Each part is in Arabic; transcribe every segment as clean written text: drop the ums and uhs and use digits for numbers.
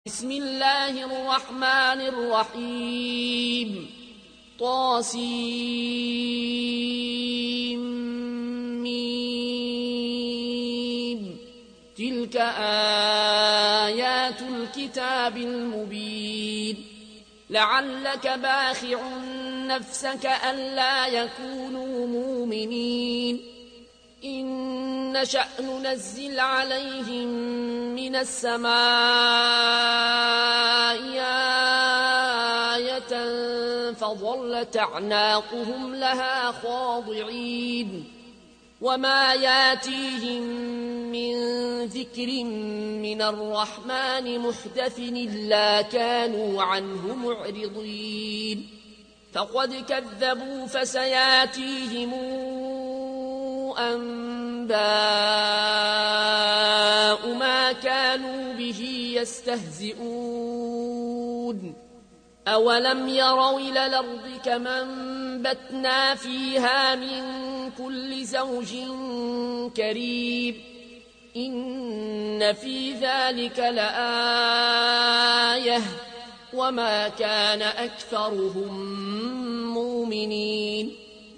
بسم الله الرحمن الرحيم طاسيم تلك آيات الكتاب المبين لعلك باخع نفسك ألا يكونوا مؤمنين إن نشأ ننزل عليهم من السماء آية فظلت أعناقهم لها خاضعين وما ياتيهم من ذكر من الرحمن محدث إلا كانوا عنه معرضين فقد كذبوا فسياتيهم أنباء ما كانوا به يستهزئون أولم يروا إلى الأرض كما أنبتنا فيها من كل زوج كريم إن في ذلك لآية وما كان أكثرهم مؤمنين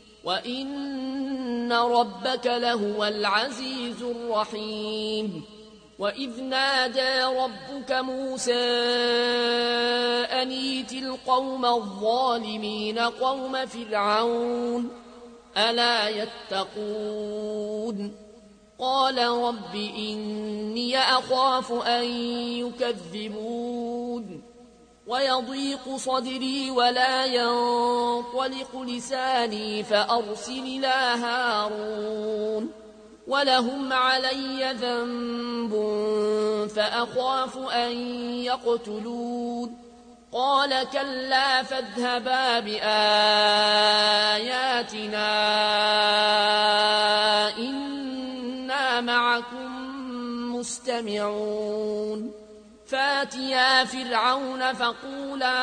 وإن ربك لهو العزيز الرحيم وإذ نادى ربك موسى أن ائت القوم الظالمين قوم فرعون ألا يتقون قال رب إني أخاف أن يكذبون ويضيق صدري ولا ينطلق لساني فأرسل إلى هارون ولهم علي ذنب فأخاف أن يقتلون قال كلا فاذهبا بآياتنا إنا معكم مستمعون فاتيا فرعون فقولا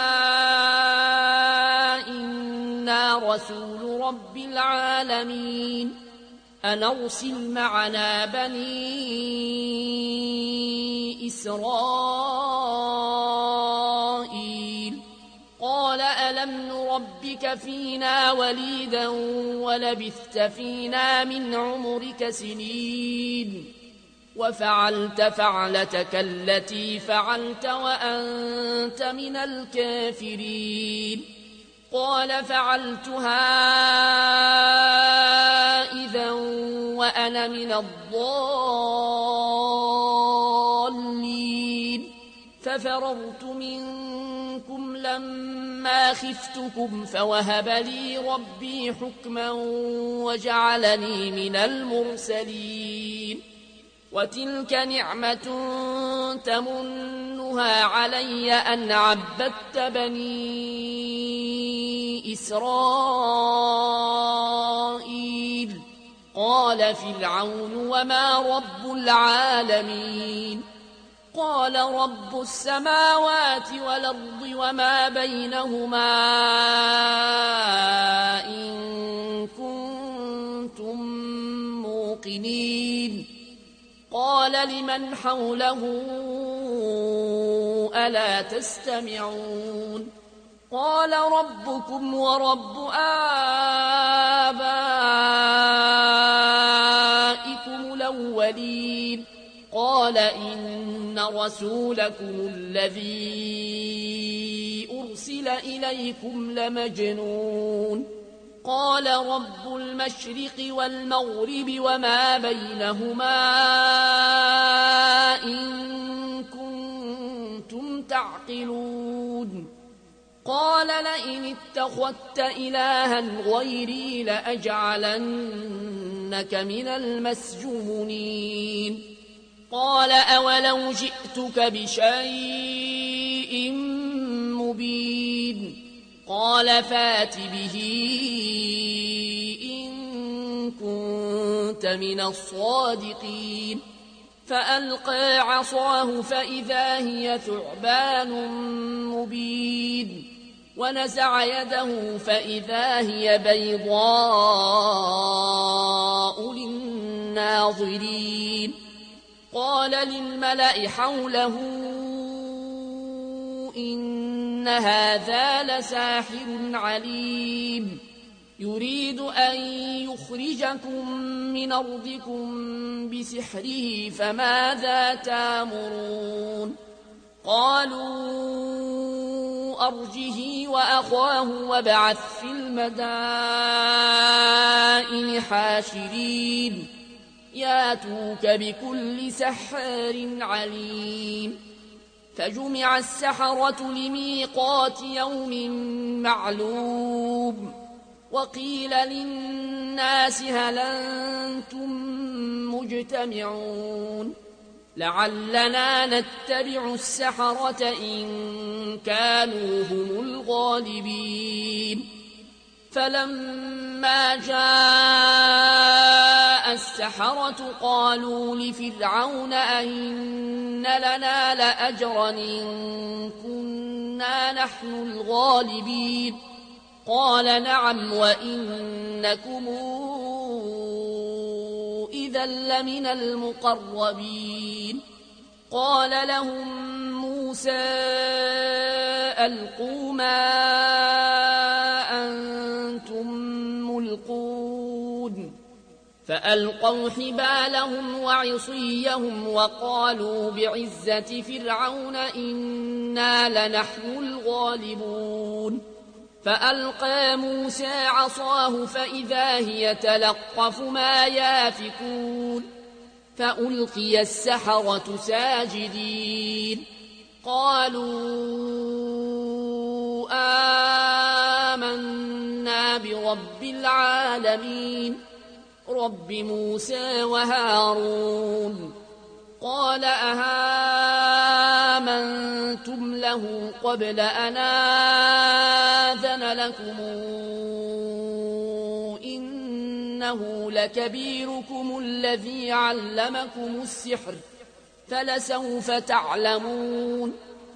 إنا رسول رب العالمين أن أرسل معنا بني إسرائيل قال ألم نربك فينا وليدا ولبثت فينا من عمرك سنين وفعلت فعلتك التي فعلت وأنت من الكافرين قال فعلتها إذا وأنا من الضالين ففررت منكم لما خفتكم فوهب لي ربي حكما وجعلني من المرسلين وتلك نعمة تمنها علي أن عبدت بني إسرائيل قال فرعون وما رب العالمين قال رب السماوات والأرض وما بينهما إن كنتم موقنين قال لمن حوله ألا تستمعون قال ربكم ورب آبائكم الأولين قال إن رسولكم الذي أرسل إليكم لمجنون قال رب المشرق والمغرب وما بينهما إن كنتم تعقلون قال لئن اتخذت إلها غيري لأجعلنك من المسجونين قال أولو جئتك بشيء مبين قال فات به إن كنت من الصادقين فألقى عصاه فإذا هي ثعبان مبين ونزع يده فإذا هي بيضاء للناظرين قال للملأ حوله إن هذا لساحر عليم يريد أن يخرجكم من أرضكم بسحره فماذا تأمرون قالوا أرجه وأخاه وابعث في المدائن حاشرين ياتوك بكل سحار عليم فجمع السحرة لميقات يوم معلوم وقيل للناس هل أنتم مجتمعون لعلنا نتبع السحرة إن كانوا هم الغالبين فلما جاء السحرة قالوا لفرعون أئن لنا لأجرا إن كنا نحن الغالبين قال نعم وإنكم إذا لمن المقربين قال لهم موسى ألقوا ما أنتم ملقون فألقوا حبالهم وعصيهم وقالوا بعزة فرعون إنا لنحن الغالبون فألقى موسى عصاه فإذا هي تلقف ما يافكون فألقي السحرة ساجدين قالوا آمنا برب العالمين رب موسى وهارون قال أهامنتم له قبل أن آذن لكم إنه لكبيركم الذي علمكم السحر فلسوف تعلمون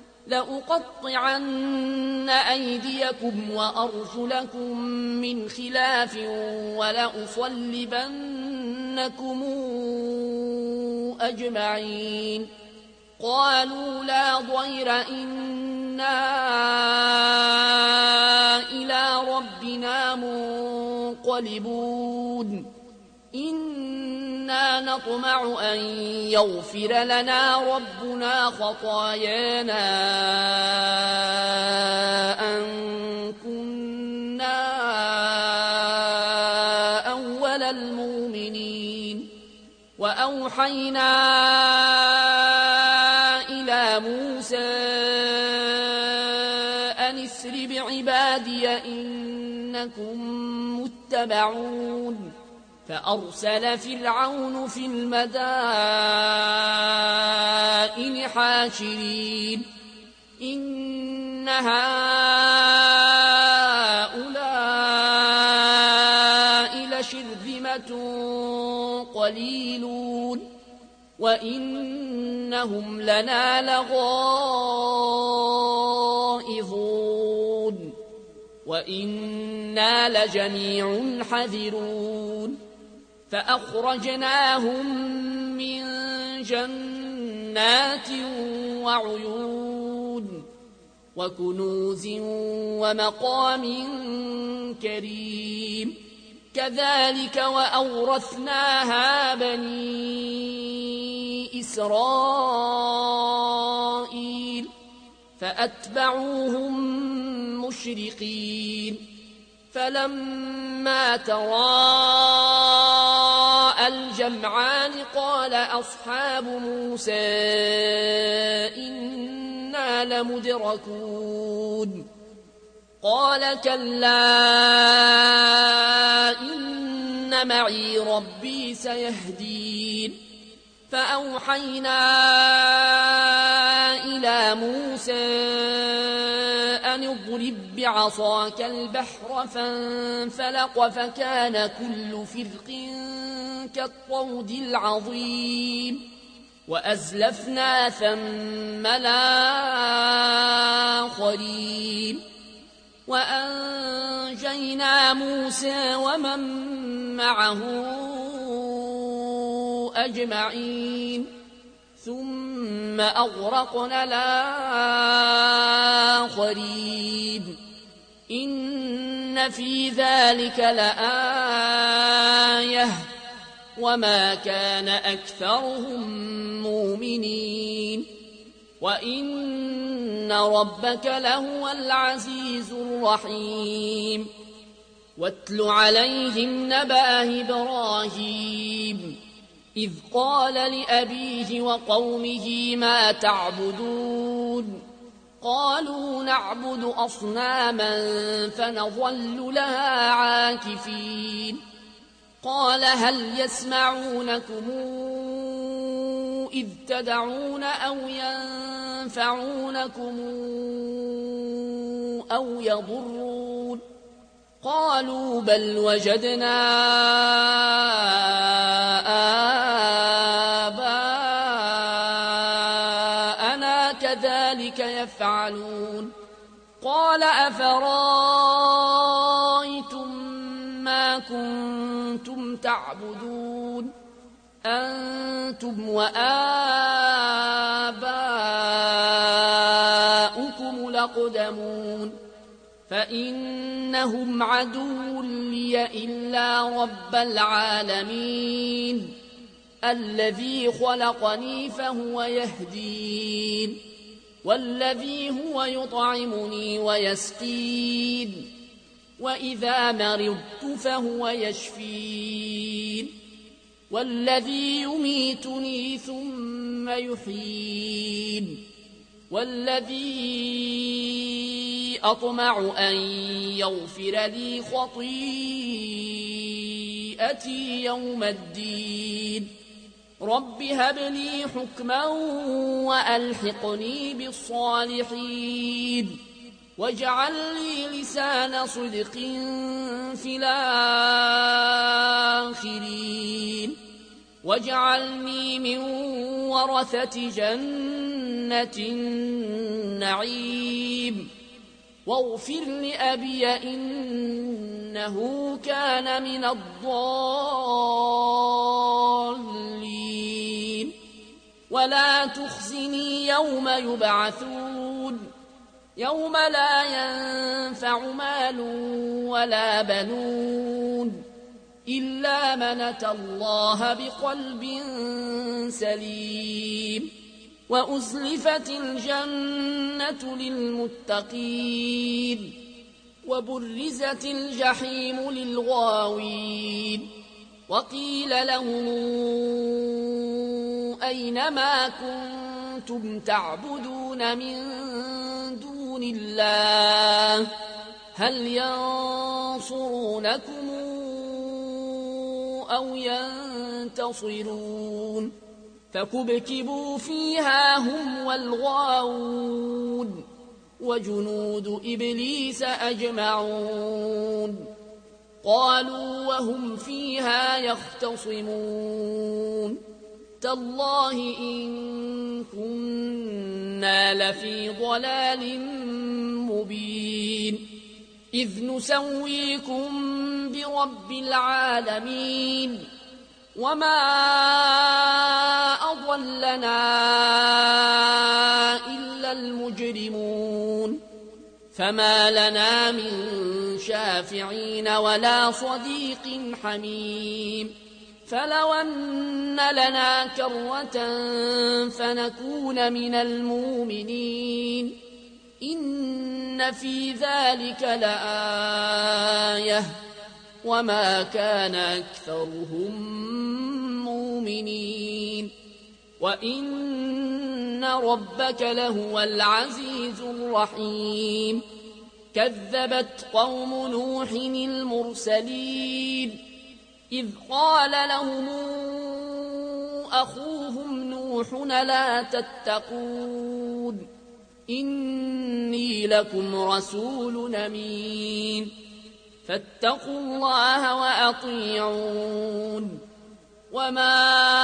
لأقطعن أيديكم وأرجلكم من خلاف ولأصلبنكم أجمعين قالوا لا ضير إنا إلى ربنا منقلبون إنا نطمع أن يغفر لنا ربنا خطايانا أن كنا أول المؤمنين وأوحينا إلى موسى أن اسر بعبادي إنكم متبعون فأرسل فرعون في المدائن حاشرين إن هؤلاء لشرذمة قليلون وإنهم لنا لغائظون وإنا لجميع حذرون فأخرجناهم من جنات وعيون وكنوز ومقام كريم كذلك وأورثناها بني إسرائيل فأتبعوهم مشرقين فلما تراءى الجمعان قال أصحاب موسى إنا لمدركون قال كلا إن معي ربي سيهدين فأوحينا إلى موسى أن اضرب بعصاك البحر فانفلق فكان كل فرق كالطود العظيم وأزلفنا ثم الآخرين وأنجينا موسى ومن معه أجمعين ثم أغرقنا إن في ذلك لآية وما كان أكثرهم مؤمنين وإن ربك لهو العزيز الرحيم واتل عليهم نبأ إبراهيم إذ قال لأبيه وقومه ما تعبدون قالوا نعبد أصناما فنظل لها عاكفين قال هل يسمعونكم إذ تدعون أو ينفعونكم أو يضرون قالوا بل وجدنا آباءنا كذلك يفعلون قال أفرأيتم ما كنتم تعبدون أنتم وآباؤكم الأقدمون فإنهم عدو لي إلا رب العالمين الذي خلقني فهو يهدين والذي هو يطعمني ويسقين وإذا مرضت فهو يشفين والذي يميتني ثم يحيين والذي أطمع أن يغفر لي خطيئتي يوم الدين رب هب لي حكما وألحقني بالصالحين واجعل لي لسان صدق في الآخرين واجعلني من ورثة جنة النعيم واغفر لأبي إنه كان من الضالين ولا تخزني يوم يبعثون يوم لا ينفع مال ولا بنون إلا من أتى الله بقلب سليم وأزلفت الجنة للمتقين وبرزت الجحيم للغاوين وقيل لهم أين ما كنتم تعبدون من دون الله هل ينصرونكم أو ينتصرون فكبكبوا فيها هم والغاوون وجنود إبليس أجمعون قالوا وهم فيها يختصمون تالله إن كنا لفي ضلال مبين إذ نسويكم برب العالمين وما أضلنا إلا المجرمون فما لنا من شافعين ولا صديق حميم فلو أن لنا كرة فنكون من المؤمنين إن في ذلك لآية وما كان أكثرهم مؤمنين وإن ربك لهو العزيز الرحيم كذبت قوم نوح المرسلين إذ قال لهم أخوهم نوح لا تتقون إني لكم رسول أمين فاتقوا الله وأطيعون وما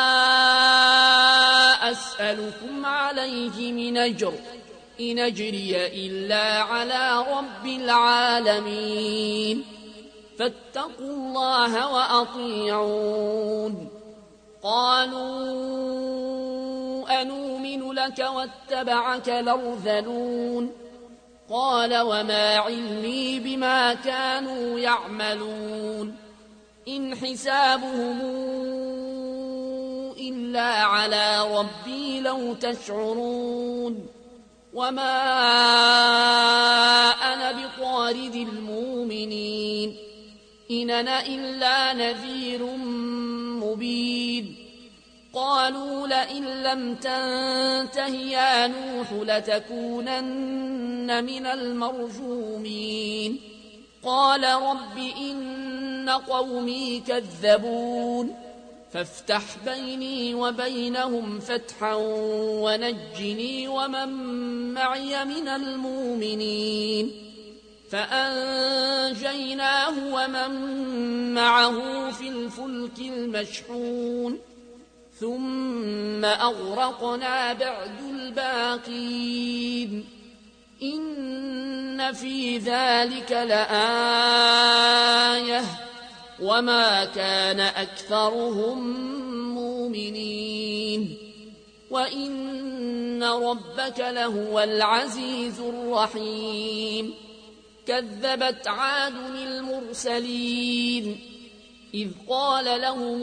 أسألكم عليه من أجر إن أجري إلا على رب العالمين فاتقوا الله وأطيعون قالوا أنؤمن لك واتبعك الأرذلون قال وما علمي بما كانوا يعملون إن حسابهم إلا على ربي لو تشعرون وما أنا بطارد المؤمنين إن أنا إلا نذير مبين قالوا لئن لم تنته يا نوح لتكونن من المرجومين قال رب إن قومي كذبون فافتح بيني وبينهم فتحا ونجني ومن معي من المؤمنين فأنجيناه ومن معه في الفلك المشحون ثم أغرقنا بعد الباقين إن في ذلك لآية وما كان أكثرهم مؤمنين وإن ربك لهو العزيز الرحيم كذبت عاد المرسلين إذ قال لهم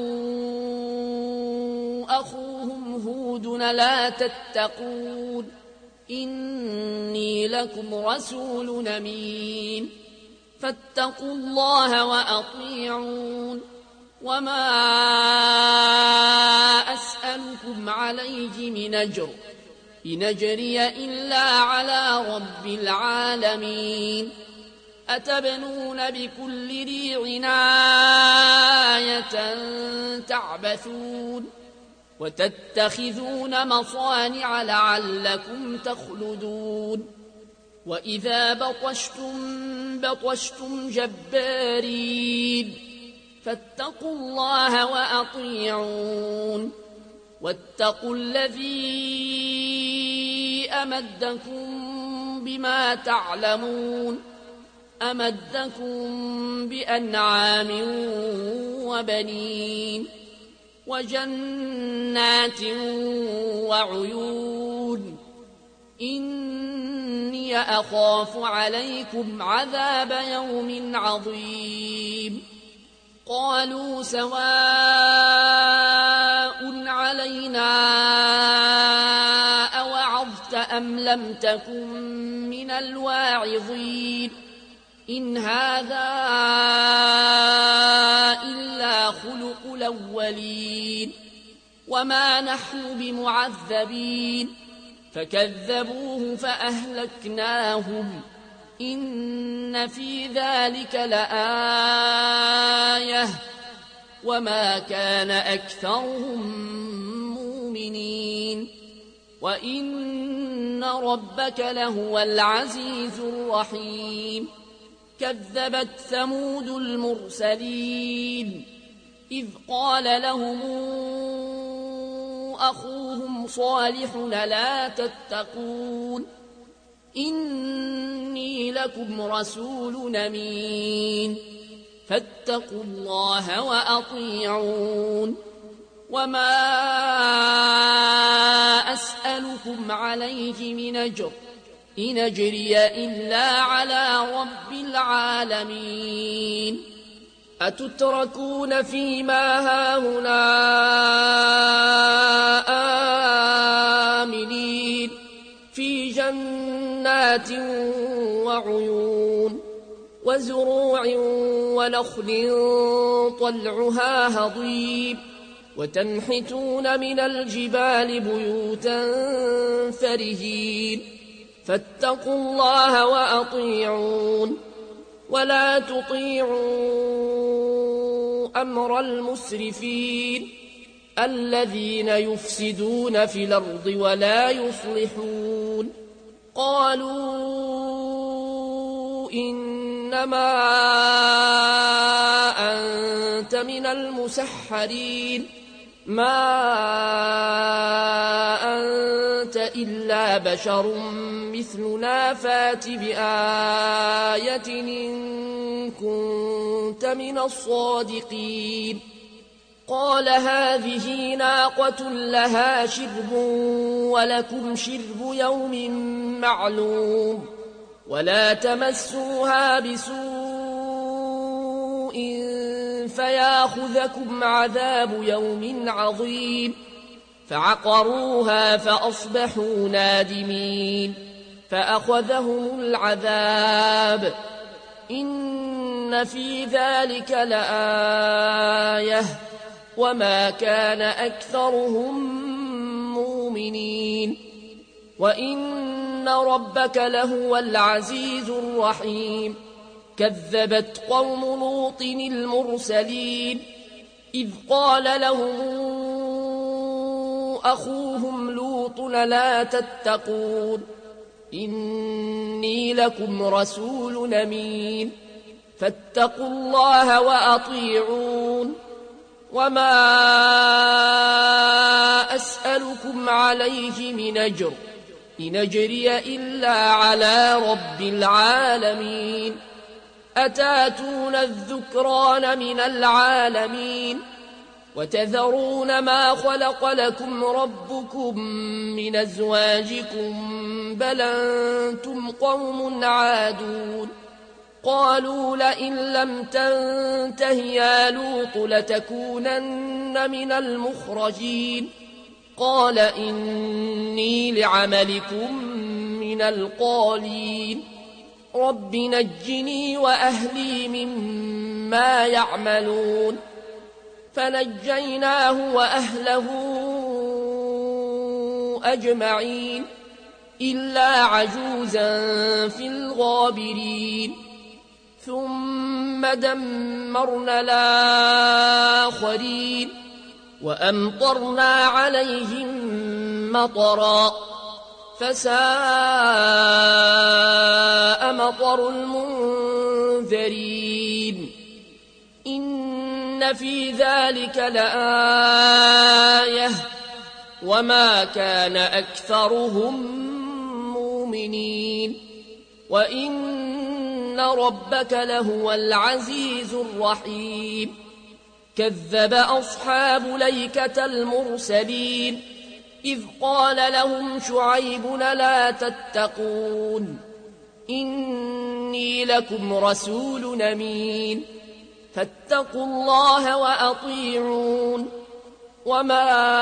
أخوهم هود لا تتقون إني لكم رسول أمين فاتقوا الله وأطيعون وما أسألكم عليه من أجر إن أجري إلا على رب العالمين أتبنون بكل ريع آية تعبثون وتتخذون مصانع لعلكم تخلدون وإذا بطشتم جبارين فاتقوا الله وأطيعون واتقوا الذي أمدكم بما تعلمون أمدكم بأنعام وبنين وجنات وعيون إني أخاف عليكم عذاب يوم عظيم قالوا سواء علينا أوعظت أم لم تكن من الواعظين إن هذا إلا خلق الأولين وما نحن بمعذبين فكذبوه فأهلكناهم إن في ذلك لآية وما كان أكثرهم مؤمنين وإن ربك لهو العزيز الرحيم كذبت ثمود المرسلين إذ قال لهم أخوهم صالح لا تتقون إني لكم رسول أمين فاتقوا الله وأطيعون وما أسألكم عليه من أجر إن أجري إلا على رب العالمين أتتركون فيما هاهنا آمنين في جنات وعيون وزروع ونخل طلعها هضيم وتنحتون من الجبال بيوتا فرهين فاتقوا الله وأطيعون ولا تطيعوا أمر المسرفين الذين يفسدون في الأرض ولا يصلحون قالوا إنما أنت من المسحرين ما أنت إلا بشر مثلنا فات بآية إن كنت من الصادقين قال هذه ناقة لها شرب ولكم شرب يوم معلوم ولا تمسوها بسوء فياخذكم عذاب يوم عظيم فعقروها فأصبحوا نادمين فأخذهم العذاب إن في ذلك لآية وما كان أكثرهم مؤمنين وإن ربك لهو العزيز الرحيم كذبت قوم لوط المرسلين إذ قال لهم أخوهم لوط لا تتقون إني لكم رسول أمين فاتقوا الله وأطيعون وما أسألكم عليه من أجر إن أجري إلا على رب العالمين أتاتون الذكران من العالمين وتذرون ما خلق لكم ربكم من أزواجكم بل أنتم قوم عادون قالوا لئن لم تنته يا لوط لتكونن من المخرجين قال إني لعملكم من القالين رب نجني وأهلي مما يعملون فنجيناه وأهله أجمعين إلا عجوزا في الغابرين ثم دمرنا الآخرين وأمطرنا عليهم مطرا فساء مطر المنذرين إن في ذلك لآية وما كان أكثرهم مؤمنين وإن ربك لهو العزيز الرحيم كذب أصحاب ليكة المرسلين إذ قال لهم شعيب لا تتقون إني لكم رسول أمين فاتقوا الله وأطيعون وما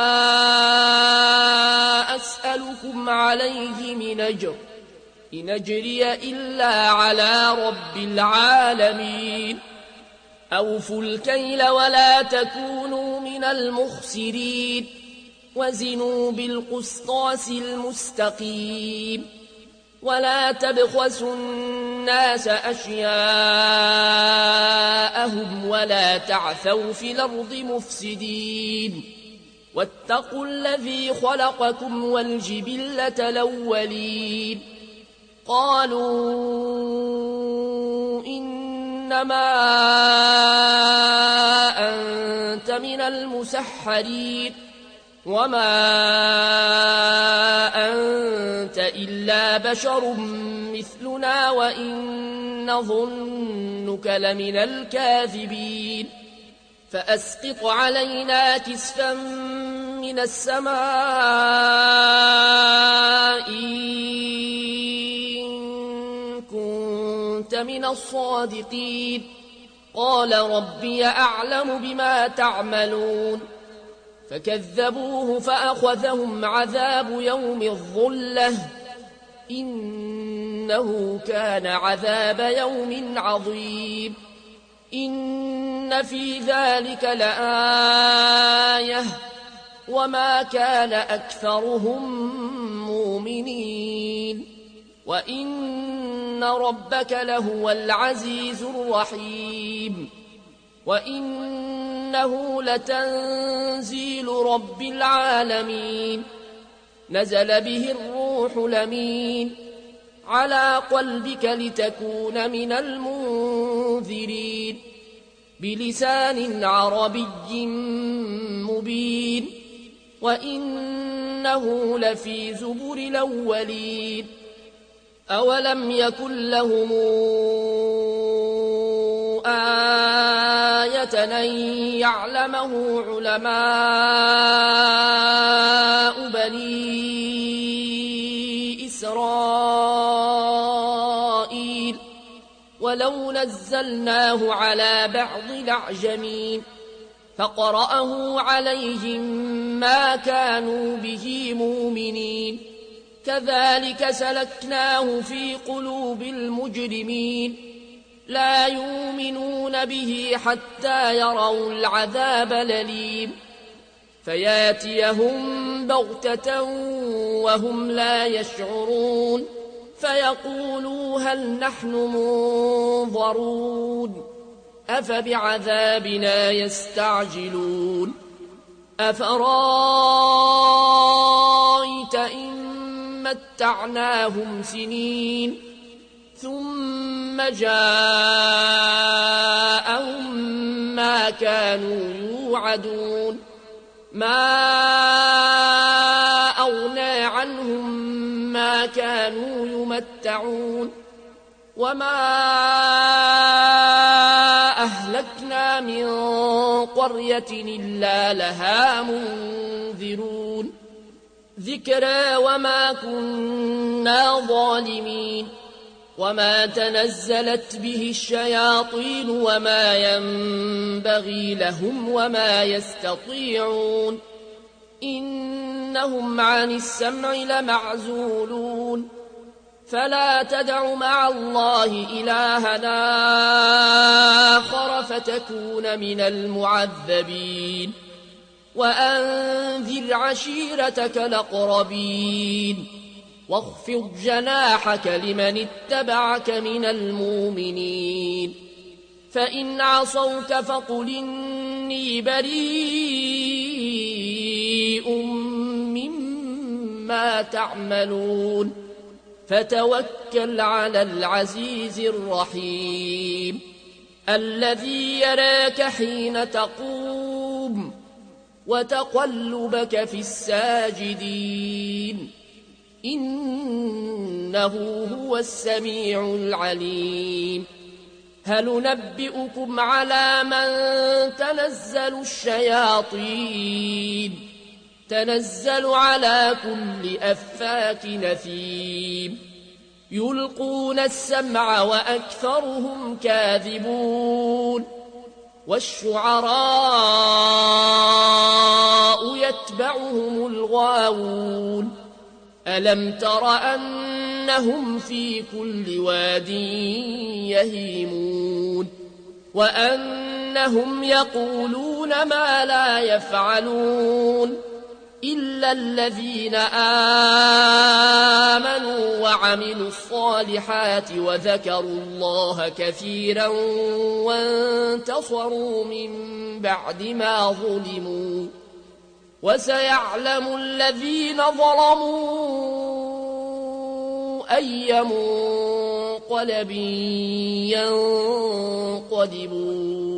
أسألكم عليه من أجر إن أجري إلا على رب العالمين أوفوا الكيل ولا تكونوا من المخسرين وزنوا بالقسطاس المستقيم ولا تبخسوا الناس أشياءهم ولا تعثوا في الأرض مفسدين واتقوا الذي خلقكم والجبلة الأولين قالوا إنما أنت من المسحرين وما أنت إلا بشر مثلنا وإن نظنك لمن الكاذبين فأسقط علينا كسفا من السماء إن كنت من الصادقين قال ربي أعلم بما تعملون فكذبوه فأخذهم عذاب يوم الظلة إنه كان عذاب يوم عظيم إن في ذلك لآية وما كان أكثرهم مؤمنين وإن ربك لهو العزيز الرحيم وإنه لتنزيل رب العالمين نزل به الروح الأمين على قلبك لتكون من المنذرين بلسان عربي مبين وإنه لفي زبر الأولين أولم يكن لهم آية أن يعلمه علماء بني إسرائيل ولو نزلناه على بعض الأعجمين فقرأه عليهم ما كانوا به مؤمنين كذلك سلكناه في قلوب المجرمين لا يؤمنون به حتى يروا العذاب الأليم فياتيهم بغتة وهم لا يشعرون فيقولوا هل نحن منظرون أفبعذابنا يستعجلون أفرأيت إن متعناهم سنين ثم جاءهم ما كانوا يوعدون ما أغنى عنهم ما كانوا يمتعون وما أهلكنا من قرية إلا لها منذرون ذكرى وما كنا ظالمين وما تنزلت به الشياطين وما ينبغي لهم وما يستطيعون إنهم عن السمع لمعزولون فلا تدع مع الله إلهنا آخر فتكون من المعذبين وأنذر عشيرتك الأقربين واخفض جناحك لمن اتبعك من المؤمنين فإن عصوك فقل إني بريء مما تعملون فتوكل على العزيز الرحيم الذي يراك حين تقوم وتقلبك في الساجدين إنه هو السميع العليم هل ننبئكم على من تنزل الشياطين تنزل على كل أفاك نثيم يلقون السمع وأكثرهم كاذبون والشعراء يتبعهم الغاوون ألم تر أنهم في كل واد يهيمون وأنهم يقولون ما لا يفعلون إلا الذين آمنوا وعملوا الصالحات وذكروا الله كثيرا وانتصروا من بعد ما ظلموا وسيعلم الذين ظلموا أي منقلب ينقلبون